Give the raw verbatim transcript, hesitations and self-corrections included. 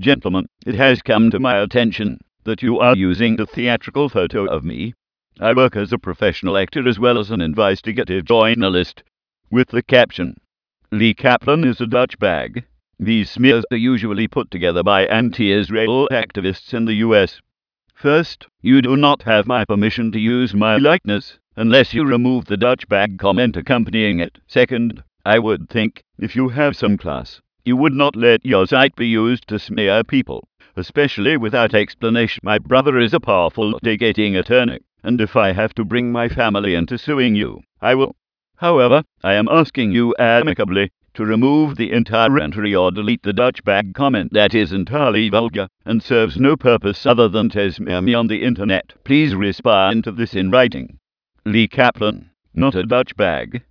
Gentlemen, it has come to my attention that you are using a theatrical photo of me. I work as a professional actor as well as an investigative journalist, with the caption, "Lee Kaplan is a Dutch bag." These smears are usually put together by anti-Israel activists in the U S. First, you do not have my permission to use my likeness, unless you remove the Dutch bag comment accompanying it. Second, I would think, if you have some class, you would not let your site be used to smear people, especially without explanation. My brother is a powerful litigating attorney, and if I have to bring my family into suing you, I will. However, I am asking you amicably to remove the entire entry or delete the Dutch bag comment that is entirely vulgar and serves no purpose other than to smear me on the internet. Please respond to this in writing. Lee Kaplan, not a Dutch bag.